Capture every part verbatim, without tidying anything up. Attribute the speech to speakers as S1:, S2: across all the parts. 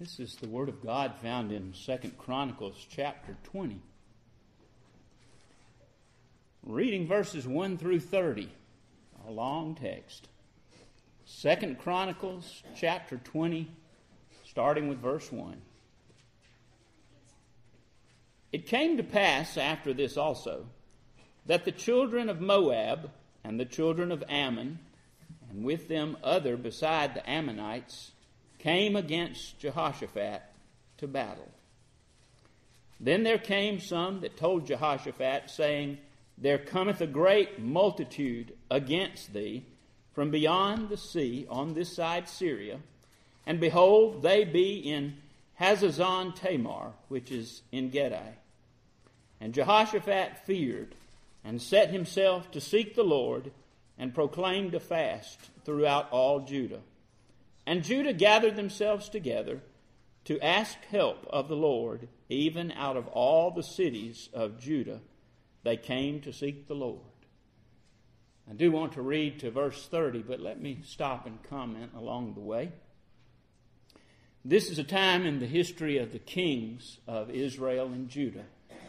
S1: This is the Word of God found in Second Chronicles chapter twenty. Reading verses one through thirty, a long text. Second Chronicles chapter twenty, starting with verse one. It came to pass after this also, that the children of Moab and the children of Ammon, and with them other beside the Ammonites, came against Jehoshaphat to battle. Then there came some that told Jehoshaphat, saying, There cometh a great multitude against thee from beyond the sea on this side Syria, and behold, they be in Hazazon Tamar, which is En Gedi. And Jehoshaphat feared, and set himself to seek the Lord, and proclaimed a fast throughout all Judah. And Judah gathered themselves together to ask help of the Lord, even out of all the cities of Judah they came to seek the Lord. I do want to read to verse thirty, but let me stop and comment along the way. This is a time in the history of the kings of Israel and Judah.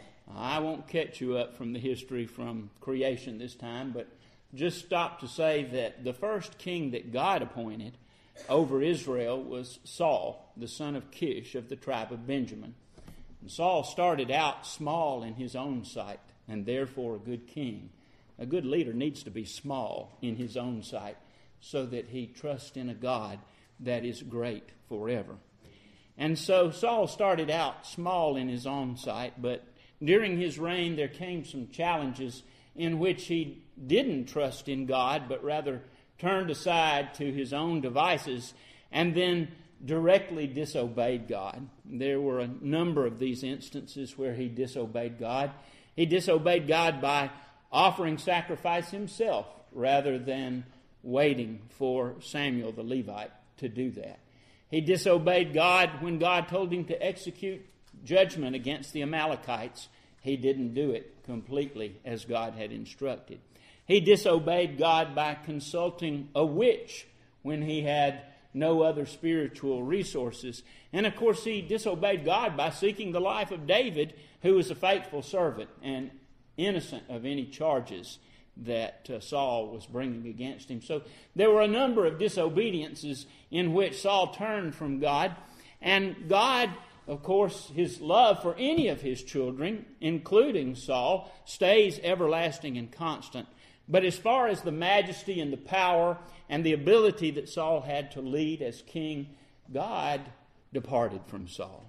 S1: I won't catch you up from the history from creation this time, but just stop to say that the first king that God appointed over Israel was Saul, the son of Kish of the tribe of Benjamin. And Saul started out small in his own sight, and therefore a good king. A good leader needs to be small in his own sight so that he trusts in a God that is great forever. And so Saul started out small in his own sight, but during his reign there came some challenges in which he didn't trust in God, but rather turned aside to his own devices and then directly disobeyed God. There were a number of these instances where he disobeyed God. He disobeyed God by offering sacrifice himself rather than waiting for Samuel the Levite to do that. He disobeyed God when God told him to execute judgment against the Amalekites. He didn't do it completely as God had instructed. He disobeyed God by consulting a witch when he had no other spiritual resources. And of course he disobeyed God by seeking the life of David, who was a faithful servant and innocent of any charges that uh, Saul was bringing against him. So there were a number of disobediences in which Saul turned from God. And God, of course, his love for any of his children, including Saul, stays everlasting and constant. But as far as the majesty and the power and the ability that Saul had to lead as king, God departed from Saul.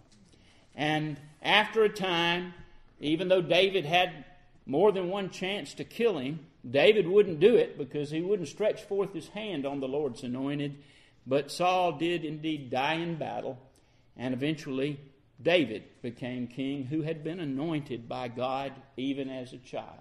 S1: And after a time, even though David had more than one chance to kill him, David wouldn't do it because he wouldn't stretch forth his hand on the Lord's anointed. But Saul did indeed die in battle, and eventually David became king, who had been anointed by God even as a child.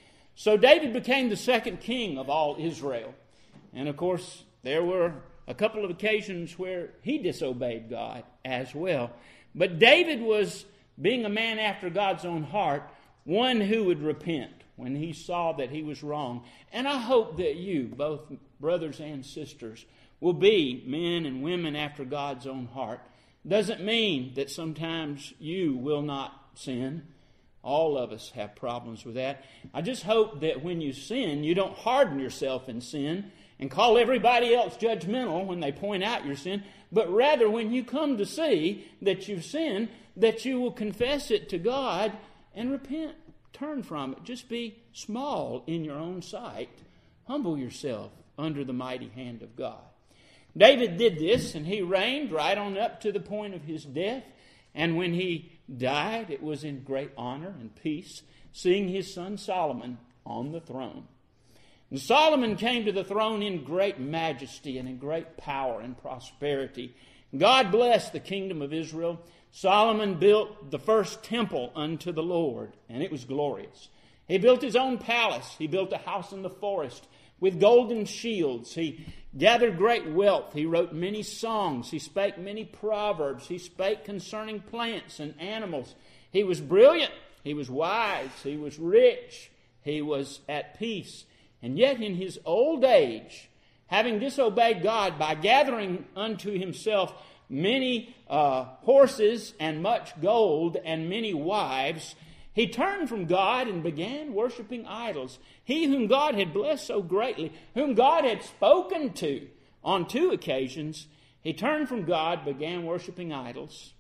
S1: So David became the second king of all Israel. And of course, there were a couple of occasions where he disobeyed God as well. But David was, being a man after God's own heart, one who would repent when he saw that he was wrong. And I hope that you, both brothers and sisters, will be men and women after God's own heart. Doesn't mean that sometimes you will not sin. All of us have problems with that. I just hope that when you sin, you don't harden yourself in sin and call everybody else judgmental when they point out your sin, but rather when you come to see that you've sinned, that you will confess it to God and repent. Turn from it. Just be small in your own sight. Humble yourself under the mighty hand of God. David did this, and he reigned right on up to the point of his death. And when he died, it was in great honor and peace, seeing his son Solomon on the throne. And Solomon came to the throne in great majesty and in great power and prosperity. God blessed the kingdom of Israel. Solomon built the first temple unto the Lord, and it was glorious. He built his own palace. He built a house in the forest with golden shields. He gathered great wealth. He wrote many songs. He spake many proverbs. He spake concerning plants and animals. He was brilliant. He was wise. He was rich. He was at peace. And yet in his old age, having disobeyed God by gathering unto himself many uh, horses and much gold and many wives, he turned from God and began worshiping idols. He whom God had blessed so greatly, whom God had spoken to on two occasions, he turned from God, began worshiping idols.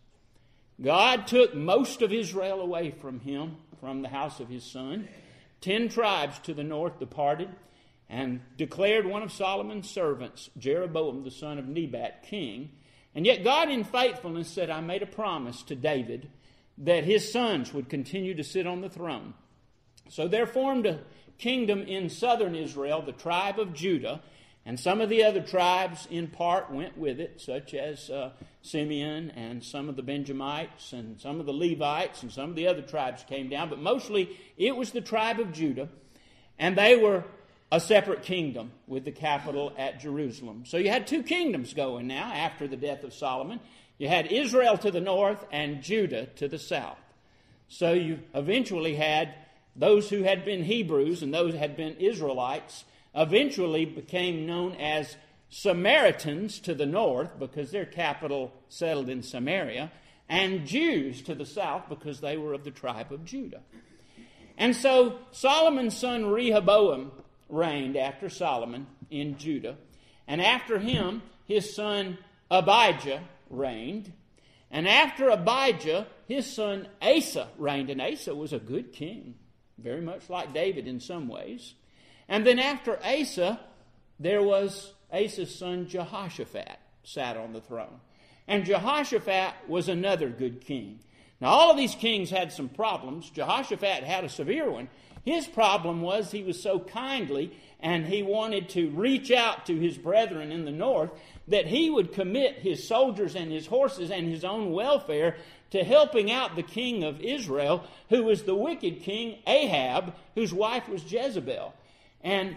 S1: God took most of Israel away from him, from the house of his son. Ten tribes to the north departed and declared one of Solomon's servants, Jeroboam the son of Nebat, king. And yet God in faithfulness said, I made a promise to David that his sons would continue to sit on the throne. So there formed a kingdom in southern Israel, the tribe of Judah, and some of the other tribes in part went with it, such as uh, Simeon and some of the Benjamites and some of the Levites and some of the other tribes came down. But mostly it was the tribe of Judah, and they were a separate kingdom with the capital at Jerusalem. So you had two kingdoms going now after the death of Solomon. You had Israel to the north and Judah to the south. So you eventually had those who had been Hebrews and those who had been Israelites eventually became known as Samaritans to the north because their capital settled in Samaria, and Jews to the south because they were of the tribe of Judah. And so Solomon's son Rehoboam reigned after Solomon in Judah, and after him his son Abijah reigned, and after Abijah his son Asa reigned, and Asa was a good king, very much like David in some ways. And then after Asa, there was Asa's son Jehoshaphat sat on the throne. And Jehoshaphat was another good king. Now all of these kings had some problems. Jehoshaphat had a severe one. His problem was he was so kindly and he wanted to reach out to his brethren in the north that he would commit his soldiers and his horses and his own welfare to helping out the king of Israel, who was the wicked king Ahab, whose wife was Jezebel. And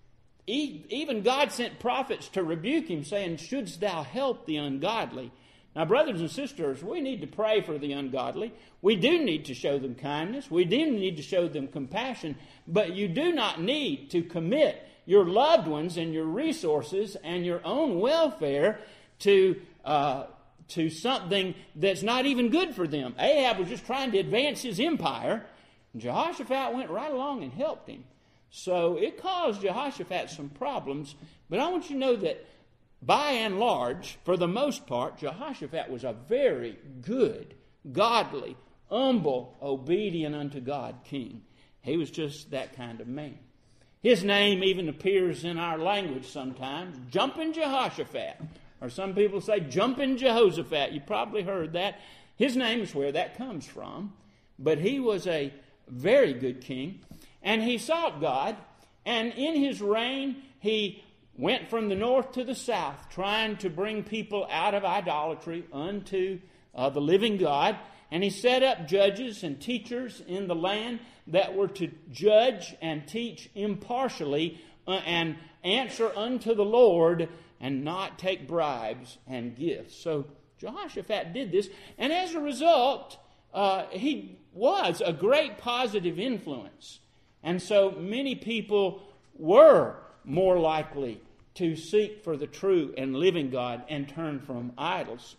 S1: even God sent prophets to rebuke him, saying, shouldst thou help the ungodly? Now, brothers and sisters, we need to pray for the ungodly. We do need to show them kindness. We do need to show them compassion. But you do not need to commit your loved ones and your resources and your own welfare to uh, to something that's not even good for them. Ahab was just trying to advance his empire. And Jehoshaphat went right along and helped him. So it caused Jehoshaphat some problems, but I want you to know that by and large, for the most part, Jehoshaphat was a very good, godly, humble, obedient unto God king. He was just that kind of man. His name even appears in our language sometimes, Jumping Jehoshaphat. Or some people say Jumping Jehoshaphat. You probably heard that. His name is where that comes from. But he was a very good king. And he sought God, and in his reign, he went from the north to the south, trying to bring people out of idolatry unto uh, the living God. And he set up judges and teachers in the land that were to judge and teach impartially uh, and answer unto the Lord and not take bribes and gifts. So Jehoshaphat did this, and as a result, uh, he was a great positive influence. And so many people were more likely to seek for the true and living God and turn from idols.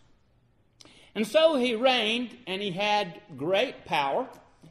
S1: And so he reigned, and he had great power,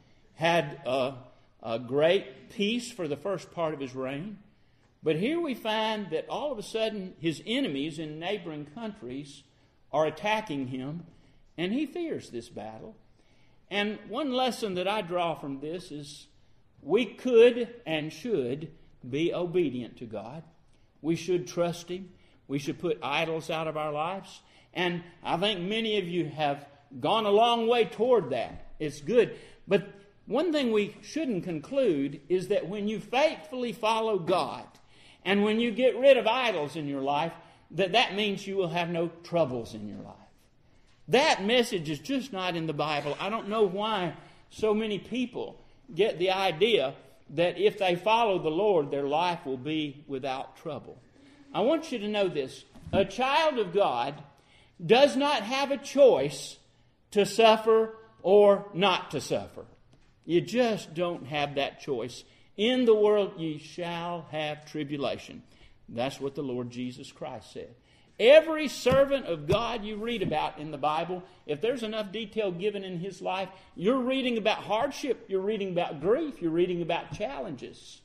S1: had a, a great peace for the first part of his reign. But here we find that all of a sudden his enemies in neighboring countries are attacking him, and he fears this battle. And one lesson that I draw from this is we could and should be obedient to God. We should trust Him. We should put idols out of our lives. And I think many of you have gone a long way toward that. It's good. But one thing we shouldn't conclude is that when you faithfully follow God and when you get rid of idols in your life, that that means you will have no troubles in your life. That message is just not in the Bible. I don't know why so many people get the idea that if they follow the Lord, their life will be without trouble. I want you to know this. A child of God does not have a choice to suffer or not to suffer. You just don't have that choice. In the world ye shall have tribulation. That's what the Lord Jesus Christ said. Every servant of God you read about in the Bible, if there's enough detail given in his life, you're reading about hardship, you're reading about grief, you're reading about challenges.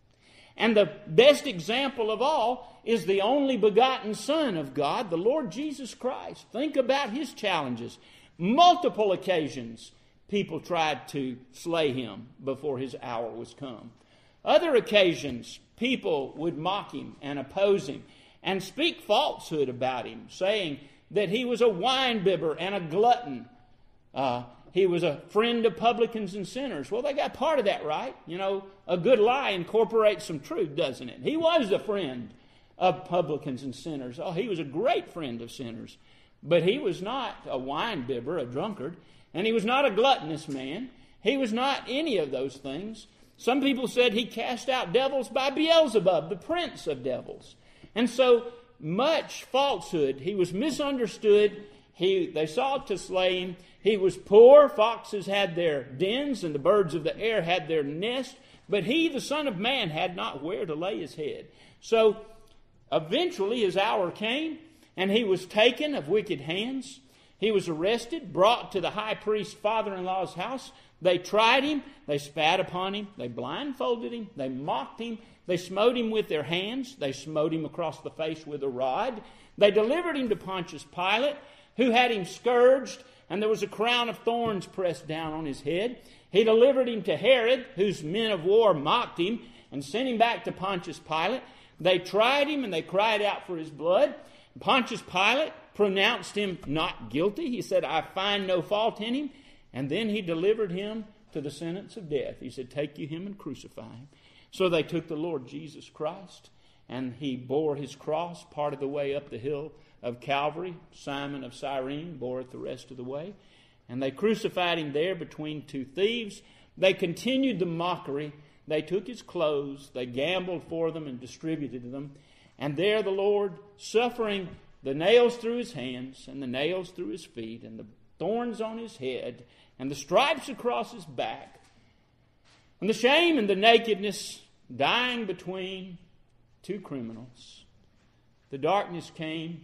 S1: And the best example of all is the only begotten Son of God, the Lord Jesus Christ. Think about his challenges. Multiple occasions people tried to slay him before his hour was come. Other occasions people would mock him and oppose him and speak falsehood about him, saying that he was a wine-bibber and a glutton. Uh, he was a friend of publicans and sinners. Well, they got part of that right. You know, a good lie incorporates some truth, doesn't it? He was a friend of publicans and sinners. Oh, he was a great friend of sinners. But he was not a wine-bibber, a drunkard, and he was not a gluttonous man. He was not any of those things. Some people said he cast out devils by Beelzebub, the prince of devils. And so much falsehood. He was misunderstood. He, they sought to slay him. He was poor. Foxes had their dens and the birds of the air had their nest. But he, the Son of Man, had not where to lay his head. So eventually his hour came and he was taken of wicked hands. He was arrested, brought to the high priest's father-in-law's house. They tried him. They spat upon him. They blindfolded him. They mocked him. They smote him with their hands. They smote him across the face with a rod. They delivered him to Pontius Pilate, who had him scourged, and there was a crown of thorns pressed down on his head. He delivered him to Herod, whose men of war mocked him, and sent him back to Pontius Pilate. They tried him, and they cried out for his blood. Pontius Pilate pronounced him not guilty. He said, I find no fault in him. And then he delivered him to the sentence of death. He said, take you him and crucify him. So they took the Lord Jesus Christ, and he bore his cross part of the way up the hill of Calvary. Simon of Cyrene bore it the rest of the way. And they crucified him there between two thieves. They continued the mockery. They took his clothes. They gambled for them and distributed them. And there the Lord, suffering the nails through his hands and the nails through his feet and the thorns on his head and the stripes across his back, and the shame and the nakedness, dying between two criminals. The darkness came,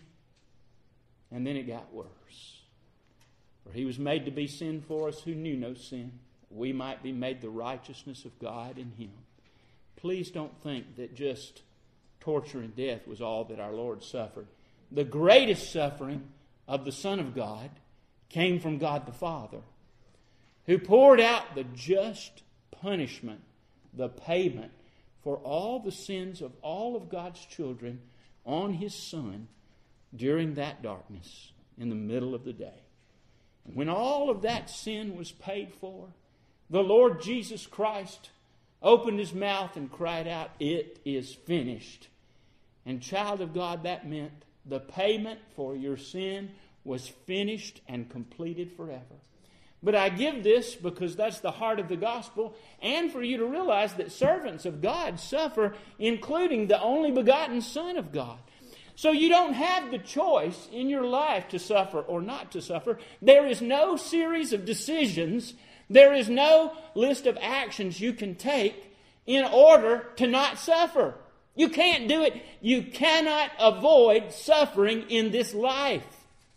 S1: and then it got worse. For he was made to be sin for us who knew no sin, that we might be made the righteousness of God in him. Please don't think that just torture and death was all that our Lord suffered. The greatest suffering of the Son of God came from God the Father, who poured out the just punishment, the payment for all the sins of all of God's children on his Son during that darkness in the middle of the day. And when all of that sin was paid for, the Lord Jesus Christ opened his mouth and cried out, it is finished. And child of God, that meant the payment for your sin was finished and completed forever. But I give this because that's the heart of the gospel, and for you to realize that servants of God suffer, including the only begotten Son of God. So you don't have the choice in your life to suffer or not to suffer. There is no series of decisions. There is no list of actions you can take in order to not suffer. You can't do it. You cannot avoid suffering in this life.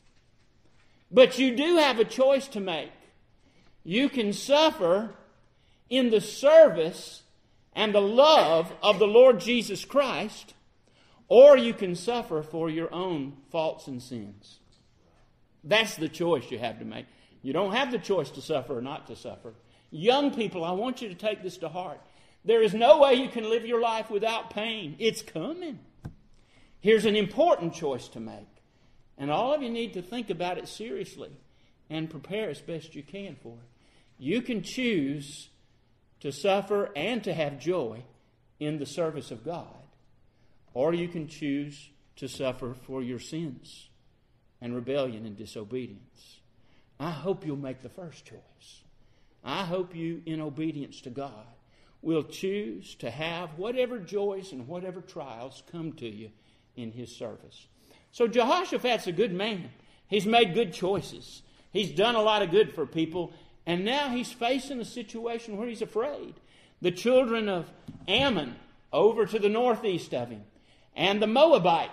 S1: But you do have a choice to make. You can suffer in the service and the love of the Lord Jesus Christ, or you can suffer for your own faults and sins. That's the choice you have to make. You don't have the choice to suffer or not to suffer. Young people, I want you to take this to heart. There is no way you can live your life without pain. It's coming. Here's an important choice to make. And all of you need to think about it seriously and prepare as best you can for it. You can choose to suffer and to have joy in the service of God. Or you can choose to suffer for your sins and rebellion and disobedience. I hope you'll make the first choice. I hope you, in obedience to God, will choose to have whatever joys and whatever trials come to you in his service. So Jehoshaphat's a good man. He's made good choices. He's done a lot of good for people. And now he's facing a situation where he's afraid. The children of Ammon over to the northeast of him, and the Moabites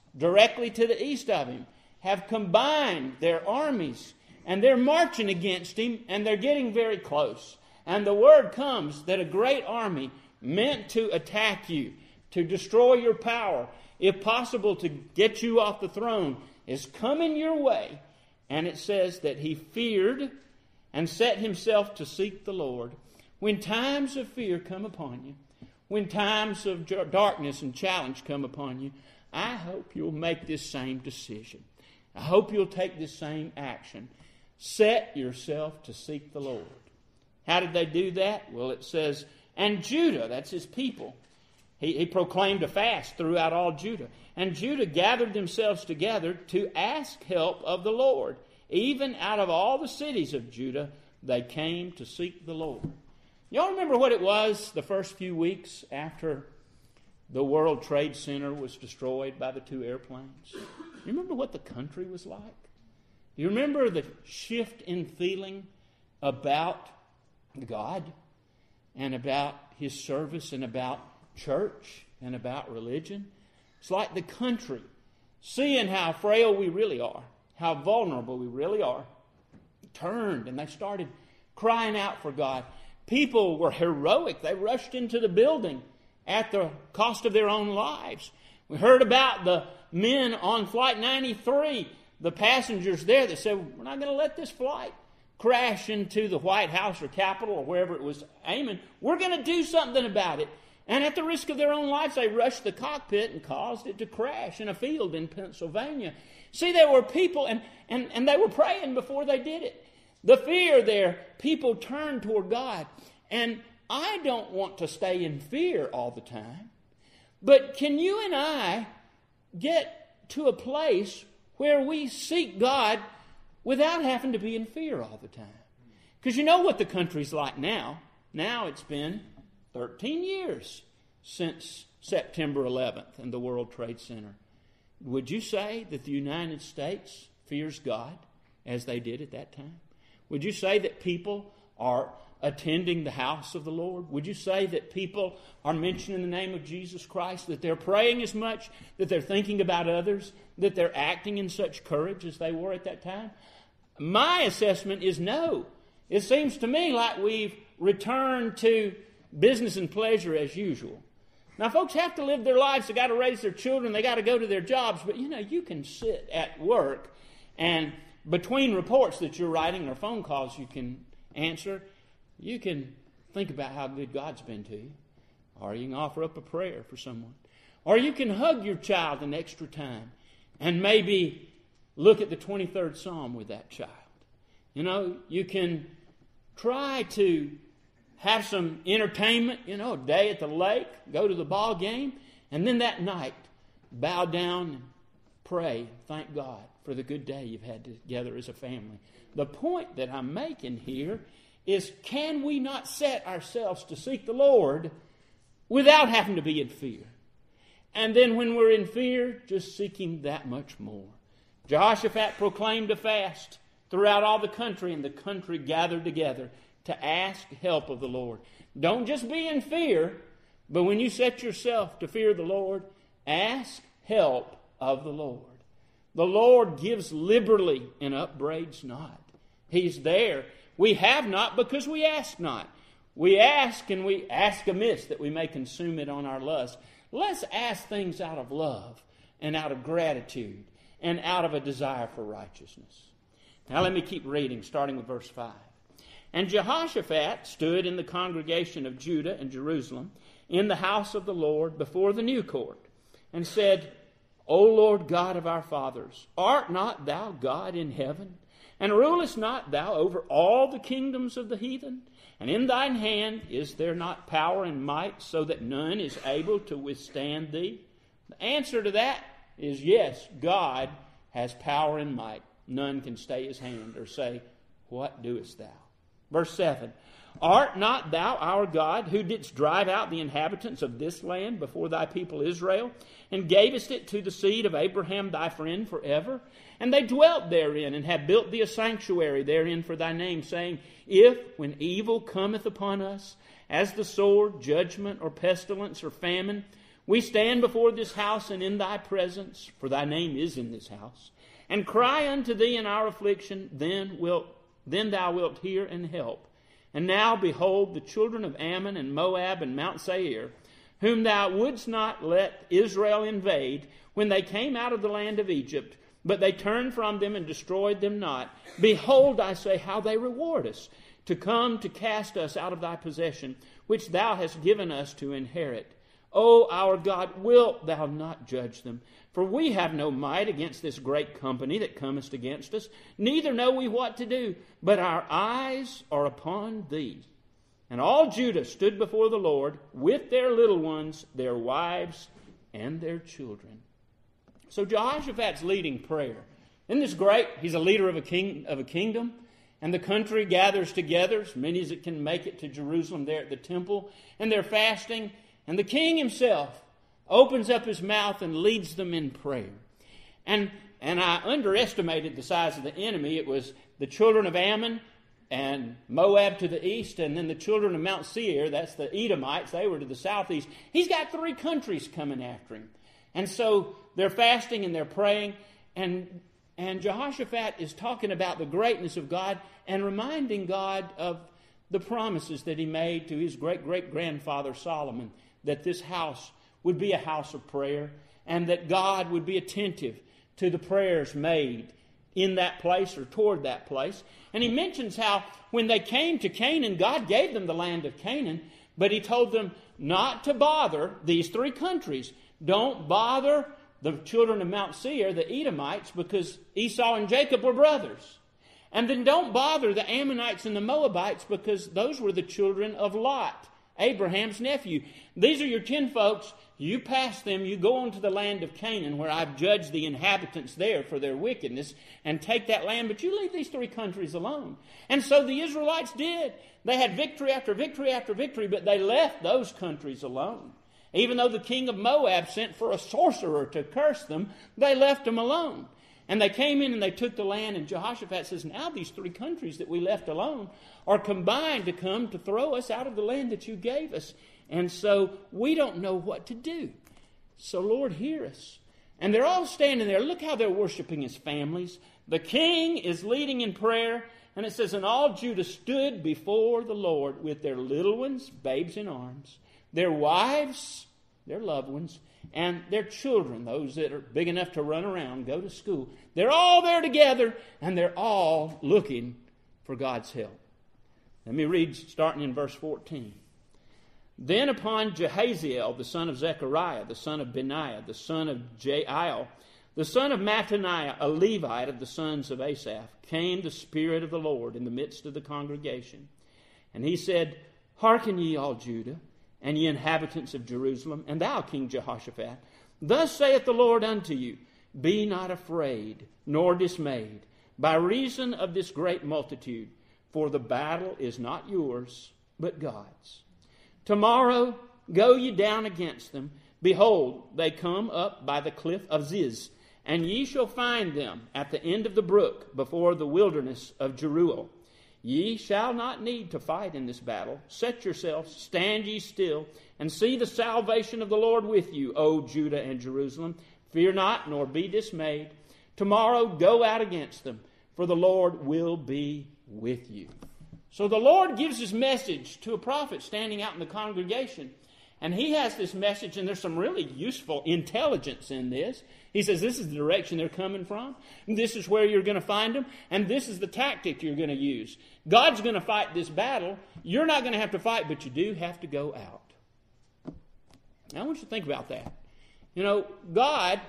S1: directly to the east of him, have combined their armies, and they're marching against him, and they're getting very close. And the word comes that a great army meant to attack you, to destroy your power, if possible to get you off the throne, is coming your way. And it says that he feared and set himself to seek the Lord. When times of fear come upon you, when times of darkness and challenge come upon you, I hope you'll make this same decision. I hope you'll take this same action. Set yourself to seek the Lord. How did they do that? Well, it says, and Judah, that's his people. He, he proclaimed a fast throughout all Judah. And Judah gathered themselves together to ask help of the Lord. Even out of all the cities of Judah, they came to seek the Lord. Y'all remember what it was the first few weeks after the World Trade Center was destroyed by the two airplanes? You remember what the country was like? You remember the shift in feeling about God and about His service and about church and about religion? It's like the country, seeing how frail we really are, how vulnerable we really are, turned and they started crying out for God. People were heroic. They rushed into the building at the cost of their own lives. We heard about the men on Flight ninety-three, the passengers there that said, we're not going to let this flight crash into the White House or Capitol or wherever it was aiming. We're going to do something about it. And at the risk of their own lives, they rushed the cockpit and caused it to crash in a field in Pennsylvania. See, there were people, and, and, and they were praying before they did it. The fear there, people turned toward God. And I don't want to stay in fear all the time. But can you and I get to a place where we seek God without having to be in fear all the time? Because you know what the country's like now. Now it's been thirteen years since September eleventh and the World Trade Center. Would you say that the United States fears God as they did at that time? Would you say that people are attending the house of the Lord? Would you say that people are mentioning the name of Jesus Christ, that they're praying as much, that they're thinking about others, that they're acting in such courage as they were at that time? My assessment is no. It seems to me like we've returned to business and pleasure as usual. Now, folks have to live their lives. They got to raise their children. They got to go to their jobs. But, you know, you can sit at work and between reports that you're writing or phone calls you can answer, you can think about how good God's been to you. Or you can offer up a prayer for someone. Or you can hug your child an extra time and maybe look at the twenty-third Psalm with that child. You know, you can try to have some entertainment, you know, a day at the lake, go to the ball game, and then that night bow down and pray, thank God for the good day you've had together as a family. The point that I'm making here is, can we not set ourselves to seek the Lord without having to be in fear? And then when we're in fear, just seek Him that much more. Jehoshaphat proclaimed a fast throughout all the country, and the country gathered together to ask help of the Lord. Don't just be in fear, but when you set yourself to fear the Lord, ask help of the Lord. The Lord gives liberally and upbraids not. He's there. We have not because we ask not. We ask and we ask amiss that we may consume it on our lust. Let's ask things out of love and out of gratitude and out of a desire for righteousness. Now let me keep reading, starting with verse five. And Jehoshaphat stood in the congregation of Judah and Jerusalem in the house of the Lord before the new court and said, O Lord God of our fathers, art not thou God in heaven? And rulest not thou over all the kingdoms of the heathen? And in thine hand is there not power and might, so that none is able to withstand thee? The answer to that is yes, God has power and might. None can stay his hand or say, what doest thou? Verse seven, art not thou our God, who didst drive out the inhabitants of this land before thy people Israel, and gavest it to the seed of Abraham thy friend forever? And they dwelt therein, and have built thee a sanctuary therein for thy name, saying, if, when evil cometh upon us, as the sword, judgment, or pestilence, or famine, We stand before this house and in thy presence, for thy name is in this house, and cry unto thee in our affliction, then wilt, then thou wilt hear and help. And now, behold, the children of Ammon and Moab and Mount Seir, whom thou wouldst not let Israel invade when they came out of the land of Egypt, but they turned from them and destroyed them not. Behold, I say, how they reward us, to come to cast us out of thy possession, which thou hast given us to inherit. O our God, wilt thou not judge them? For we have no might against this great company that cometh against us, neither know we what to do, but our eyes are upon thee. And all Judah stood before the Lord with their little ones, their wives, and their children. So Jehoshaphat's leading prayer. Isn't this great? He's a leader of a king of a kingdom, and the country gathers together, as many as it can make it to Jerusalem there at the temple, and they're fasting, and the king himself opens up his mouth and leads them in prayer. And and I underestimated the size of the enemy. It was the children of Ammon and Moab to the east, and then the children of Mount Seir, that's the Edomites, they were to the southeast. He's got three countries coming after him. And so they're fasting and they're praying, and, and Jehoshaphat is talking about the greatness of God and reminding God of the promises that he made to his great-great-grandfather Solomon, that this house would be a house of prayer and that God would be attentive to the prayers made in that place or toward that place. And he mentions how when they came to Canaan, God gave them the land of Canaan, but he told them not to bother these three countries. Don't bother the children of Mount Seir, the Edomites, because Esau and Jacob were brothers. And then don't bother the Ammonites and the Moabites, because those were the children of Lot, Abraham's nephew. These are your ten folks. You pass them, you go on to the land of Canaan, where I've judged the inhabitants there for their wickedness, and take that land, but you leave these three countries alone. And so the Israelites did. They had victory after victory after victory, but they left those countries alone. Even though the king of Moab sent for a sorcerer to curse them, they left them alone. And they came in and they took the land, and Jehoshaphat says, now these three countries that we left alone are combined to come to throw us out of the land that you gave us. And so we don't know what to do. So Lord, hear us. And they're all standing there. Look how they're worshiping as families. The king is leading in prayer. And it says, and all Judah stood before the Lord with their little ones, babes in arms, their wives, their loved ones, and their children, those that are big enough to run around, go to school. They're all there together, and they're all looking for God's help. Let me read, starting in verse fourteen. Then upon Jehaziel, the son of Zechariah, the son of Benaiah, the son of Jael, the son of Mattaniah, a Levite of the sons of Asaph, came the Spirit of the Lord in the midst of the congregation. And he said, Hearken ye all Judah, and ye inhabitants of Jerusalem, and thou, King Jehoshaphat, thus saith the Lord unto you, Be not afraid, nor dismayed, by reason of this great multitude, for the battle is not yours, but God's. Tomorrow go ye down against them. Behold, they come up by the cliff of Ziz, and ye shall find them at the end of the brook, before the wilderness of Jeruel. Ye shall not need to fight in this battle. Set yourselves, stand ye still, and see the salvation of the Lord with you, O Judah and Jerusalem. Fear not, nor be dismayed. Tomorrow go out against them, for the Lord will be with you. So the Lord gives his message to a prophet standing out in the congregation. And he has this message, and there's some really useful intelligence in this. He says this is the direction they're coming from. This is where you're going to find them. And this is the tactic you're going to use. God's going to fight this battle. You're not going to have to fight, but you do have to go out. Now I want you to think about that. You know, God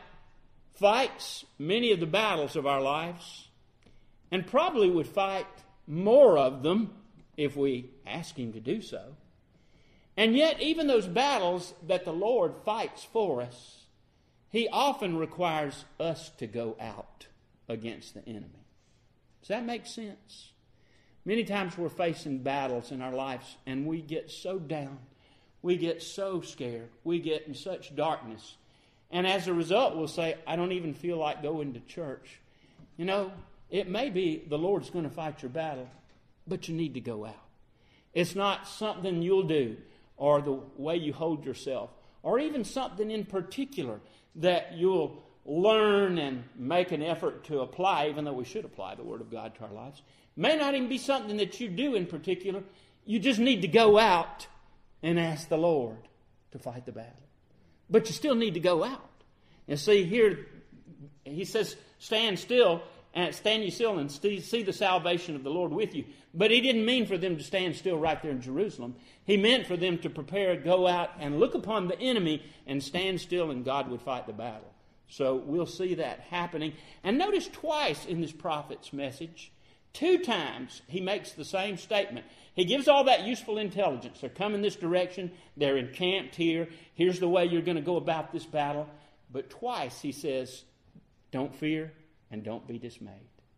S1: fights many of the battles of our lives, and probably would fight more of them if we ask him to do so. And yet, even those battles that the Lord fights for us, he often requires us to go out against the enemy. Does that make sense? Many times we're facing battles in our lives, and we get so down. We get so scared. We get in such darkness. And as a result, we'll say, I don't even feel like going to church. You know, it may be the Lord's going to fight your battle, but you need to go out. It's not something you'll do, or the way you hold yourself, or even something in particular that you'll learn and make an effort to apply, even though we should apply the Word of God to our lives. May not even be something that you do in particular. You just need to go out and ask the Lord to fight the battle. But you still need to go out. And see here, he says, stand still, and stand you still and see the salvation of the Lord with you. But he didn't mean for them to stand still right there in Jerusalem. He meant for them to prepare, go out and look upon the enemy and stand still, and God would fight the battle. So we'll see that happening. And notice twice in this prophet's message, two times he makes the same statement. He gives all that useful intelligence. They're coming this direction. They're encamped here. Here's the way you're going to go about this battle. But twice he says, don't fear and don't be dismayed.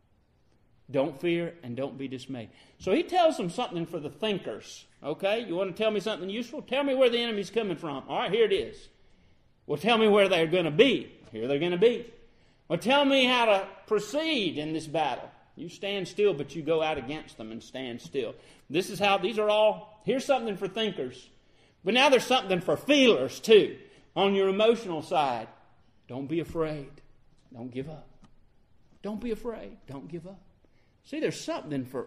S1: Don't fear and don't be dismayed. So he tells them something for the thinkers. Okay, you want to tell me something useful? Tell me where the enemy's coming from. All right, here it is. Well, tell me where they're going to be. Here they're going to be. Well, tell me how to proceed in this battle. You stand still, but you go out against them and stand still. This is how, these are all, here's something for thinkers. But now there's something for feelers too. On your emotional side, don't be afraid. Don't give up. Don't be afraid. Don't give up. See, there's something for,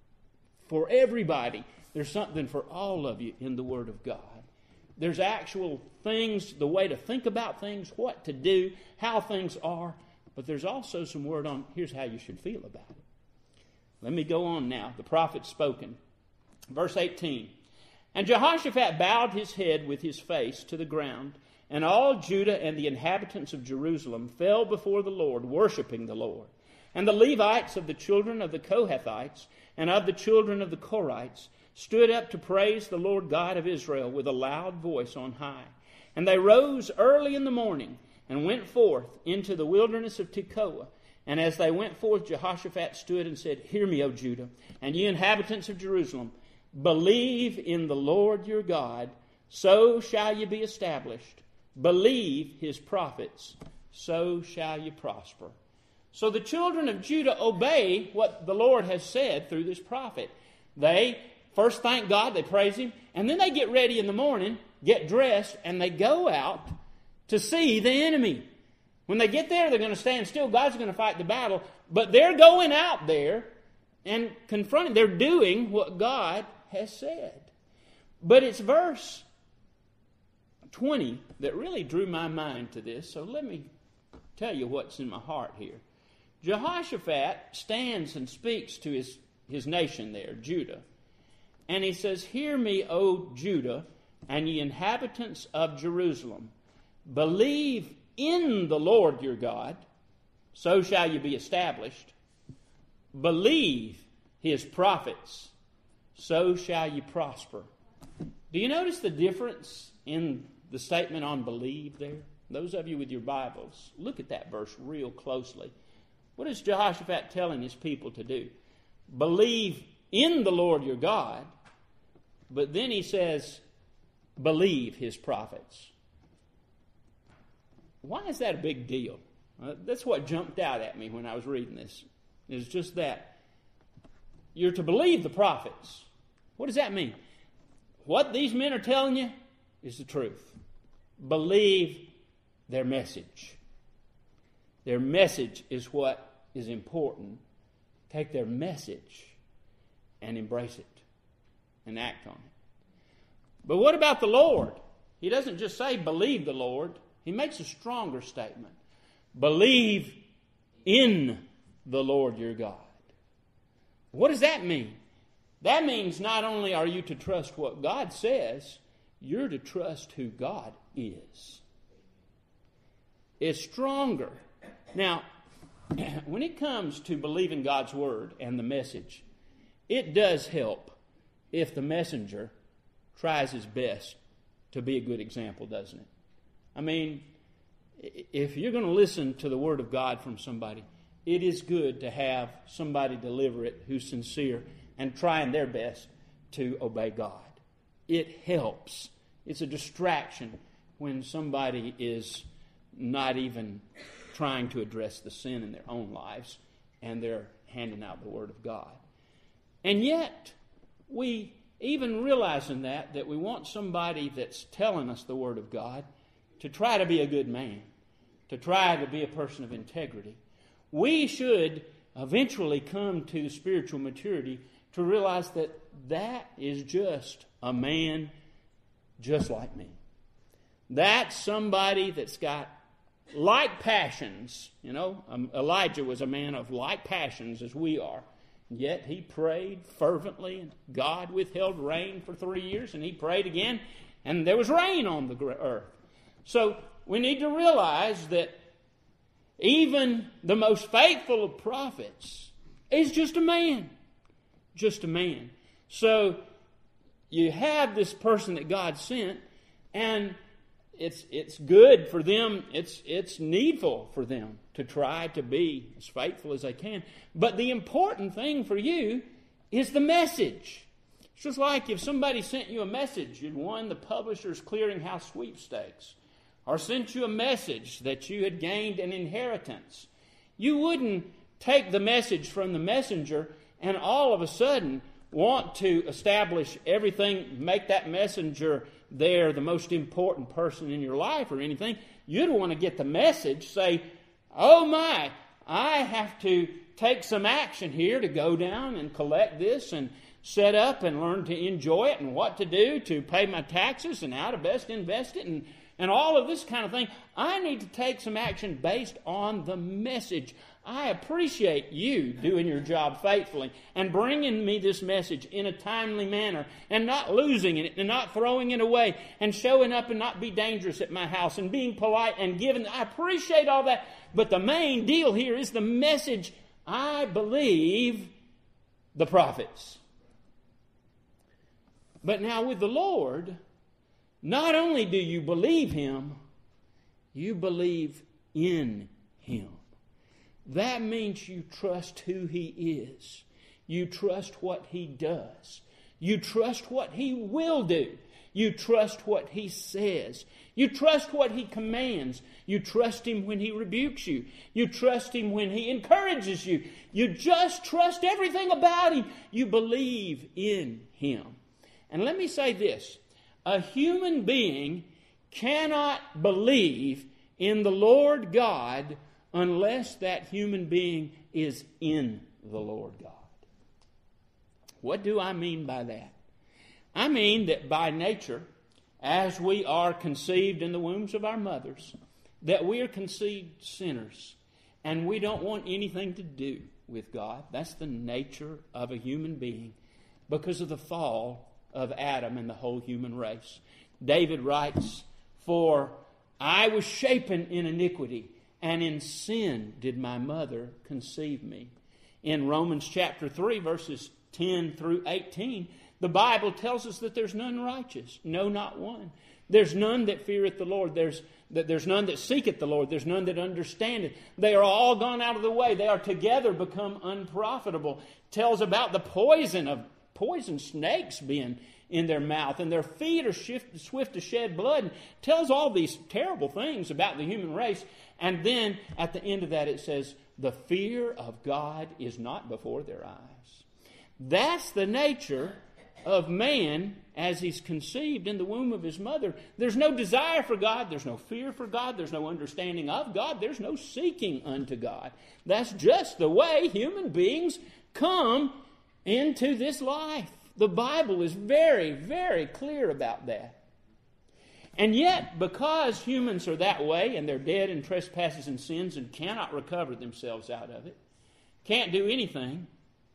S1: for everybody. There's something for all of you in the Word of God. There's actual things, the way to think about things, what to do, how things are. But there's also some word on, here's how you should feel about it. Let me go on now. The prophet spoken. Verse eighteen. And Jehoshaphat bowed his head with his face to the ground, and all Judah and the inhabitants of Jerusalem fell before the Lord, worshiping the Lord. And the Levites of the children of the Kohathites and of the children of the Korites stood up to praise the Lord God of Israel with a loud voice on high. And they rose early in the morning and went forth into the wilderness of Tekoa. And as they went forth, Jehoshaphat stood and said, Hear me, O Judah, and ye inhabitants of Jerusalem, believe in the Lord your God, so shall ye be established. Believe his prophets, so shall ye prosper. So the children of Judah obey what the Lord has said through this prophet. They first thank God, they praise him, and then they get ready in the morning, get dressed, and they go out to see the enemy. When they get there, they're going to stand still. God's going to fight the battle. But they're going out there and confronting. They're doing what God has said. But it's verse twenty that really drew my mind to this. So let me tell you what's in my heart here. Jehoshaphat stands and speaks to his, his nation there, Judah. And he says, Hear me, O Judah, and ye inhabitants of Jerusalem. Believe in the Lord your God, so shall you be established. Believe his prophets, so shall you prosper. Do you notice the difference in the statement on believe there? Those of you with your Bibles, look at that verse real closely. What is Jehoshaphat telling his people to do? Believe in the Lord your God, but then he says, believe his prophets. Why is that a big deal? Uh, that's what jumped out at me when I was reading this. It's just that. You're to believe the prophets. What does that mean? What these men are telling you is the truth. Believe their message. Their message is what is important. Take their message and embrace it and act on it. But what about the Lord? He doesn't just say believe the Lord. He makes a stronger statement. Believe in the Lord your God. What does that mean? That means not only are you to trust what God says, you're to trust who God is. It's stronger. Now, when it comes to believing God's word and the message, it does help if the messenger tries his best to be a good example, doesn't it? I mean, if you're going to listen to the word of God from somebody, it is good to have somebody deliver it who's sincere and trying their best to obey God. It helps. It's a distraction when somebody is not even trying to address the sin in their own lives and they're handing out the word of God. And yet, we even realizing that, that we want somebody that's telling us the Word of God to try to be a good man, to try to be a person of integrity, we should eventually come to the spiritual maturity to realize that that is just a man just like me. That's somebody that's got like passions. You know, um, Elijah was a man of like passions as we are. Yet he prayed fervently, and God withheld rain for three years, and he prayed again, and there was rain on the earth. So we need to realize that even the most faithful of prophets is just a man. Just a man. So you have this person that God sent, and it's it's good for them, it's it's needful for them to try to be as faithful as they can. But the important thing for you is the message. It's just like if somebody sent you a message, you'd won the Publishers Clearinghouse sweepstakes, or sent you a message that you had gained an inheritance. You wouldn't take the message from the messenger and all of a sudden want to establish everything, make that messenger there the most important person in your life or anything. You'd want to get the message, say, oh my, I have to take some action here to go down and collect this and set up and learn to enjoy it and what to do to pay my taxes and how to best invest it and, and all of this kind of thing. I need to take some action based on the message. I appreciate you doing your job faithfully and bringing me this message in a timely manner and not losing it and not throwing it away and showing up and not be dangerous at my house and being polite and giving. I appreciate all that. But the main deal here is the message. I believe the prophets. But now with the Lord, not only do you believe Him, you believe in Him. That means you trust who He is. You trust what He does. You trust what He will do. You trust what He says. You trust what He commands. You trust Him when He rebukes you. You trust Him when He encourages you. You just trust everything about Him. You believe in Him. And let me say this. A human being cannot believe in the Lord God unless that human being is in the Lord God. What do I mean by that? I mean that by nature, as we are conceived in the wombs of our mothers, that we are conceived sinners, and we don't want anything to do with God. That's the nature of a human being because of the fall of Adam and the whole human race. David writes, "For I was shapen in iniquity, and in sin did my mother conceive me." In Romans chapter three, verses ten through eighteen, the Bible tells us that there's none righteous, no, not one. There's none that feareth the Lord. There's that there's none that seeketh the Lord. There's none that understandeth. They are all gone out of the way. They are together become unprofitable. Tells about the poison of poison snakes being in their mouth, and their feet are shift, swift to shed blood, and tells all these terrible things about the human race. And then at the end of that it says, the fear of God is not before their eyes. That's the nature of man as he's conceived in the womb of his mother. There's no desire for God. There's no fear for God. There's no understanding of God. There's no seeking unto God. That's just the way human beings come into this life. The Bible is very, very clear about that. And yet, because humans are that way and they're dead in trespasses and sins and cannot recover themselves out of it, can't do anything,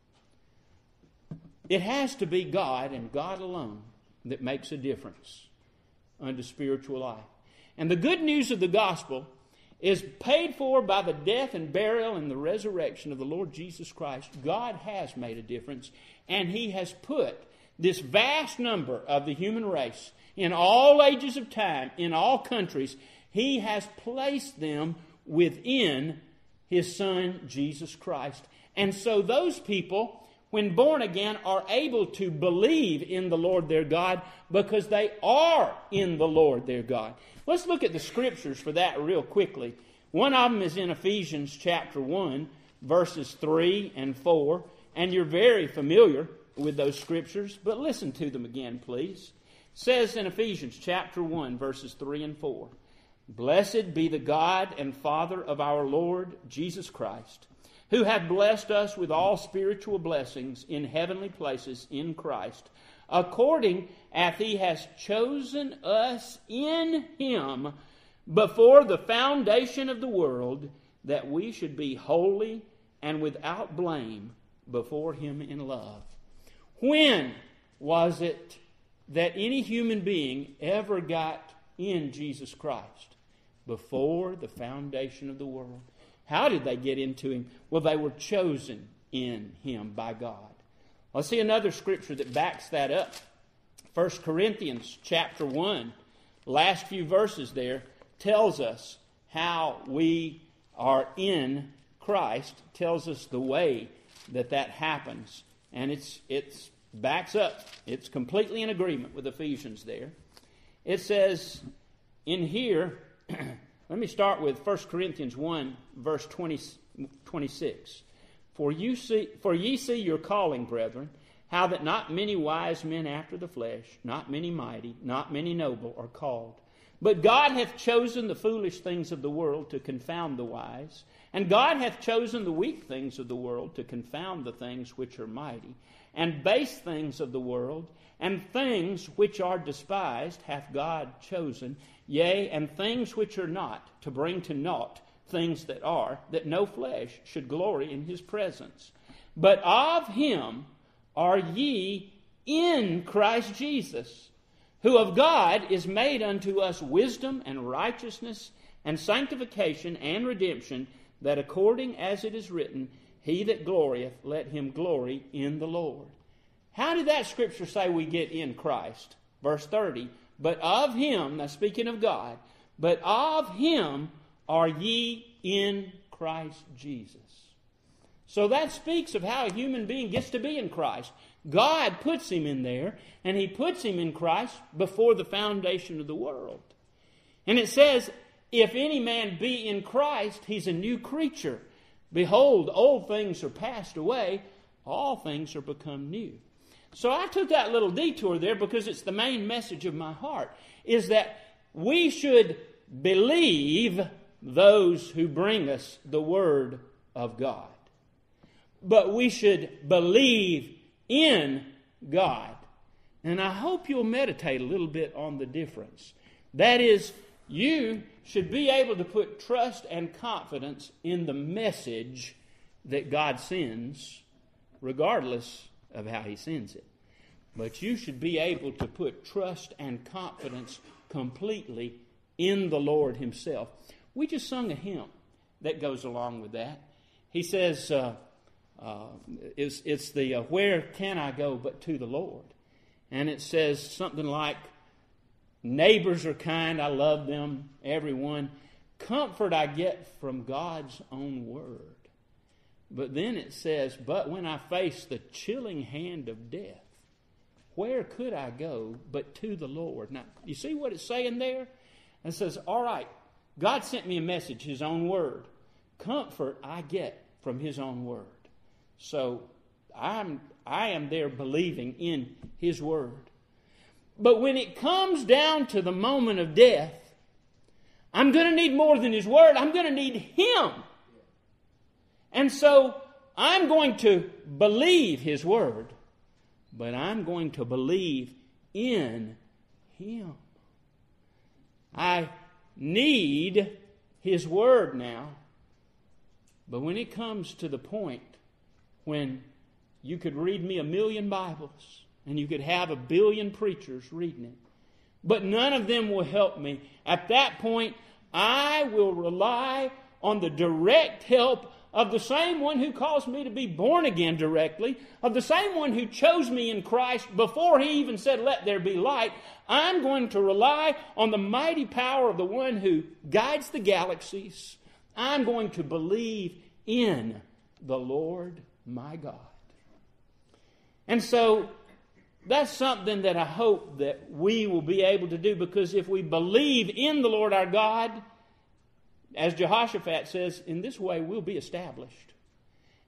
S1: it has to be God and God alone that makes a difference unto spiritual life. And the good news of the gospel is paid for by the death and burial and the resurrection of the Lord Jesus Christ. God has made a difference, and He has put this vast number of the human race in all ages of time, in all countries, He has placed them within His Son, Jesus Christ. And so those people, when born again, are able to believe in the Lord their God because they are in the Lord their God. Let's look at the scriptures for that real quickly. One of them is in Ephesians chapter one, verses three and four. and you're very familiar with those scriptures, but listen to them again, please. It says in Ephesians chapter one, verses three and four, "Blessed be the God and Father of our Lord Jesus Christ, who hath blessed us with all spiritual blessings in heavenly places in Christ, according as he has chosen us in him before the foundation of the world, that we should be holy and without blame before him in love." When was it that any human being ever got in Jesus Christ? Before the foundation of the world. How did they get into him? Well, they were chosen in him by God. Let's see another scripture that backs that up. First Corinthians chapter one, last few verses there, tells us how we are in Christ, tells us the way that that happens. And it's it's backs up. It's completely in agreement with Ephesians there. It says in here, let me start with First Corinthians one, verse twenty, twenty-six. For you see, for ye see your calling, brethren, how that not many wise men after the flesh, not many mighty, not many noble are called. But God hath chosen the foolish things of the world to confound the wise, and God hath chosen the weak things of the world to confound the things which are mighty, and base things of the world, and things which are despised hath God chosen, yea, and things which are not, to bring to naught things that are, that no flesh should glory in his presence. But of him are ye in Christ Jesus, who of God is made unto us wisdom and righteousness and sanctification and redemption, that according as it is written, he that glorieth, let him glory in the Lord. How did that scripture say we get in Christ? Verse thirty, but of him, now speaking of God, but of him are ye in Christ Jesus. So that speaks of how a human being gets to be in Christ. God puts him in there, and he puts him in Christ before the foundation of the world. And it says, if any man be in Christ, he's a new creature. Behold, old things are passed away, all things are become new. So I took that little detour there because it's the main message of my heart, is that we should believe those who bring us the Word of God. But we should believe in God. And I hope you'll meditate a little bit on the difference. That is, you should be able to put trust and confidence in the message that God sends, regardless of how he sends it. But you should be able to put trust and confidence completely in the Lord himself. We just sung a hymn that goes along with that. He says, uh, uh, it's, it's the uh, where can I go but to the Lord? And it says something like, neighbors are kind, I love them, everyone. Comfort I get from God's own word. But then it says, but when I face the chilling hand of death, where could I go but to the Lord? Now, you see what it's saying there? It says, all right, God sent me a message, his own word. Comfort I get from his own word. So I'm, I am there believing in his word. But when it comes down to the moment of death, I'm going to need more than his word. I'm going to need him. And so I'm going to believe his word, but I'm going to believe in him. I need his word now. But when it comes to the point when you could read me a million Bibles and you could have a billion preachers reading it, but none of them will help me, at that point I will rely on the direct help of the same one who caused me to be born again directly, of the same one who chose me in Christ before he even said, let there be light. I'm going to rely on the mighty power of the one who guides the galaxies. I'm going to believe in the Lord my God. And so that's something that I hope that we will be able to do, because if we believe in the Lord our God, as Jehoshaphat says, in this way we'll be established.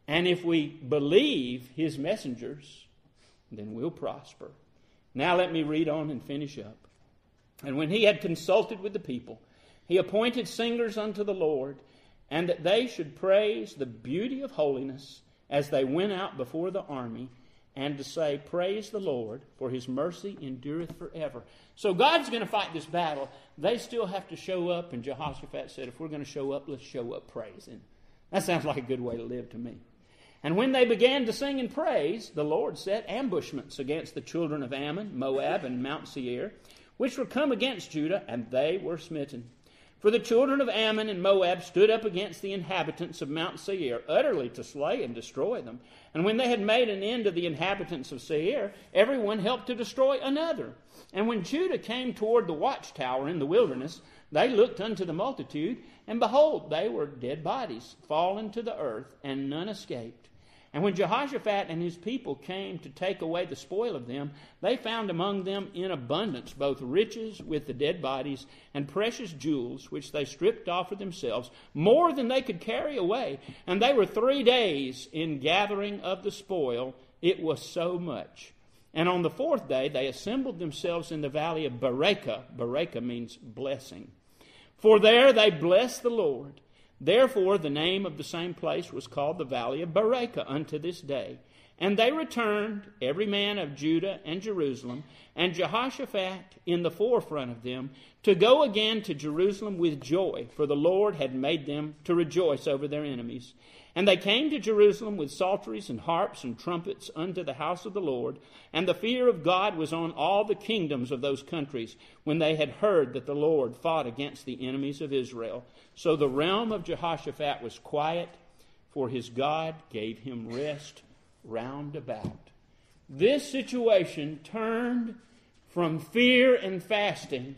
S1: And if we believe his messengers, then we'll prosper. Now let me read on and finish up. And when he had consulted with the people, he appointed singers unto the Lord, and that they should praise the beauty of holiness as they went out before the army, and to say, Praise the Lord, for his mercy endureth forever. So God's going to fight this battle. They still have to show up, and Jehoshaphat said, if we're going to show up, let's show up praising. That sounds like a good way to live to me. And when they began to sing and praise, the Lord set ambushments against the children of Ammon, Moab, and Mount Seir, which were come against Judah, and they were smitten. For the children of Ammon and Moab stood up against the inhabitants of Mount Seir, utterly to slay and destroy them. And when they had made an end of the inhabitants of Seir, everyone helped to destroy another. And when Judah came toward the watchtower in the wilderness, they looked unto the multitude, and behold, they were dead bodies, fallen to the earth, and none escaped. And when Jehoshaphat and his people came to take away the spoil of them, they found among them in abundance both riches with the dead bodies and precious jewels, which they stripped off for themselves, more than they could carry away. And they were three days in gathering of the spoil. It was so much. And on the fourth day they assembled themselves in the valley of Berachah. Berachah means blessing. For there they blessed the Lord. Therefore the name of the same place was called the valley of Berachah unto this day. And they returned, every man of Judah and Jerusalem, and Jehoshaphat in the forefront of them, to go again to Jerusalem with joy, for the Lord had made them to rejoice over their enemies. And they came to Jerusalem with psalteries and harps and trumpets unto the house of the Lord. And the fear of God was on all the kingdoms of those countries, when they had heard that the Lord fought against the enemies of Israel. So the realm of Jehoshaphat was quiet, for his God gave him rest round about. This situation turned from fear and fasting,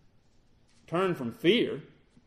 S1: turned from fear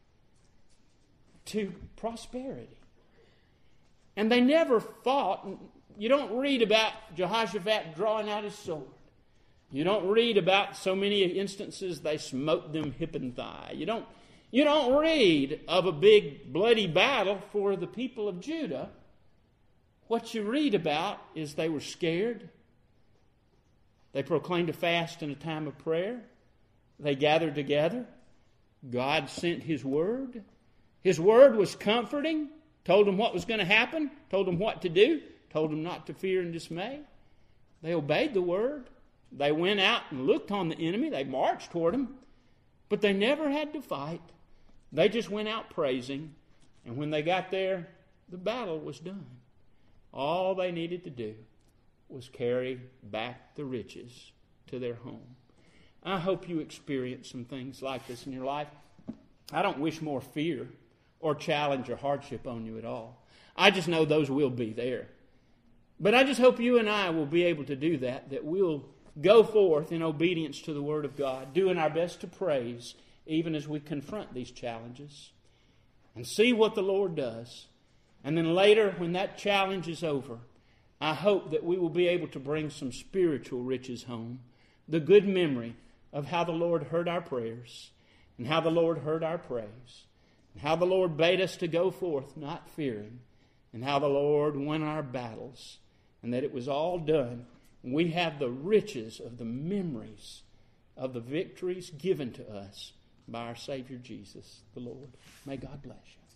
S1: to prosperity. And they never fought. You don't read about Jehoshaphat drawing out his sword. You don't read about so many instances they smote them hip and thigh. You don't, you don't read of a big bloody battle for the people of Judah. What you read about is they were scared. They proclaimed a fast and a time of prayer. They gathered together. God sent his word. His word was comforting. Told them what was going to happen. Told them what to do. Told them not to fear and dismay. They obeyed the word. They went out and looked on the enemy. They marched toward him. But they never had to fight. They just went out praising. And when they got there, the battle was done. All they needed to do was carry back the riches to their home. I hope you experience some things like this in your life. I don't wish more fear or challenge or hardship on you at all. I just know those will be there. But I just hope you and I will be able to do that, that we'll go forth in obedience to the Word of God, doing our best to praise even as we confront these challenges, and see what the Lord does. And then later, when that challenge is over, I hope that we will be able to bring some spiritual riches home. The good memory of how the Lord heard our prayers, and how the Lord heard our praise, and how the Lord bade us to go forth not fearing, and how the Lord won our battles, and that it was all done. We have the riches of the memories of the victories given to us by our Savior Jesus, the Lord. May God bless you.